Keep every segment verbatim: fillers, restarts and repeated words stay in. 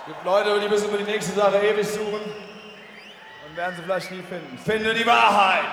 Es gibt Leute, die müssen über die nächste Sache ewig suchen und werden sie vielleicht nie finden. Finde die Wahrheit!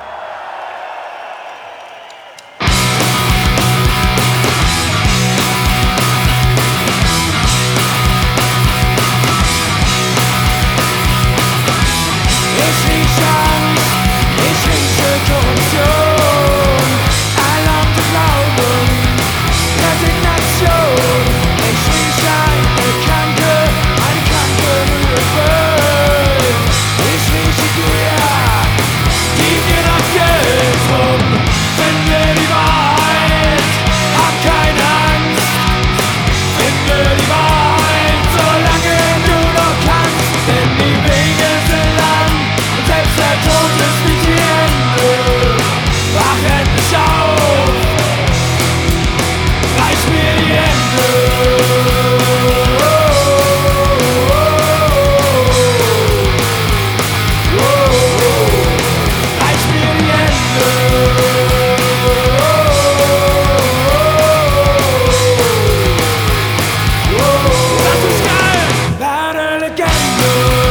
Ich rieche Angst, ich rieche Korruption, erlaubte Glauben, Resignation. Ich rieche eine Kranke, eine kranke Mühe. Ich rieche Gier, die mir nach Geld rum. Finde die Wahrheit, hab keine Angst. Finde die Wahrheit, solange du noch kannst. Denn die Wege sind lang und selbst der Tod ist nicht die Ende. Wach endlich auf, reich mir die Hände. Reich mir die Hände. Das ist geil, werde Legende.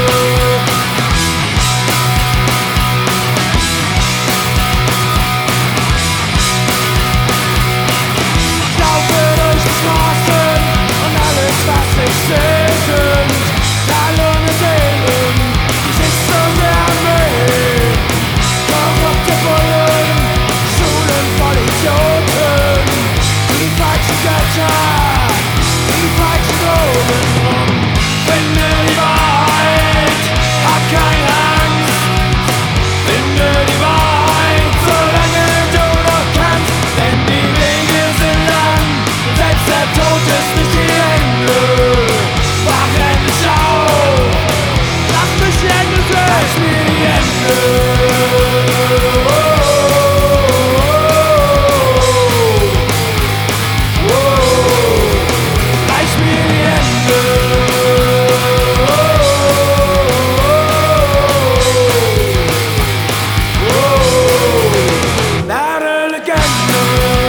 Ich laufe durch die Straßen und alles, was ich sehe, sind verlorene Seelen, die sich so sehr weh. Korrupte Bullen, Schulen voll Idioten, die falschen Götter, die falschen Drogen rum. Finde die Wahrheit, hab keine Angst. Finde die Wahrheit, solange du noch kannst. Denn die Wege sind lang und selbst der Tod ist nicht die Ende. Wach endlich auf, lass mich die Hände sehen. Reich mir die Hände. Reich mir die Hände. Werde Legende.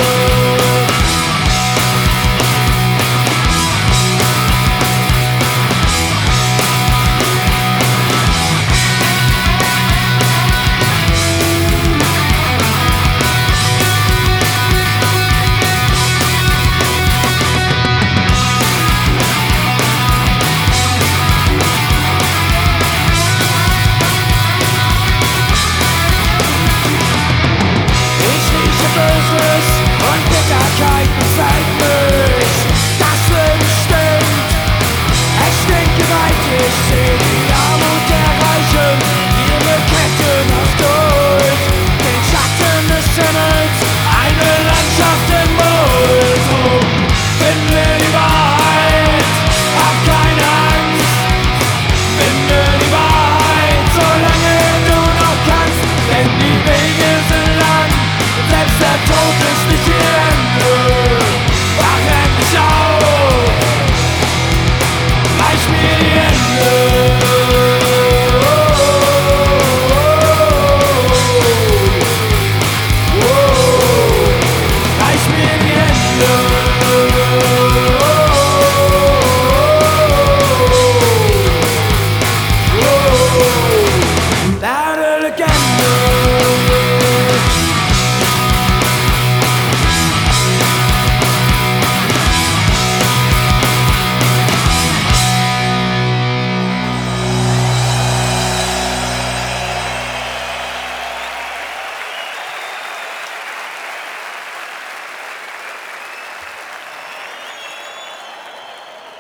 Ich rieche Böses und Bitterkeit befällt mich. Das Leben stimmt, es stinkt gewaltig. Ich seh die Armut der Reichen, ihre Ketten auf durch den Schatten des Himmels, eine Landschaft im Multum. Finde die Wahrheit, hab keine Angst. Finde die Wahrheit, solange du noch kannst. Denn die Wege sind lang und selbst der Tod ist nicht die Ende. Wach endlich auf, reich mir die Hände.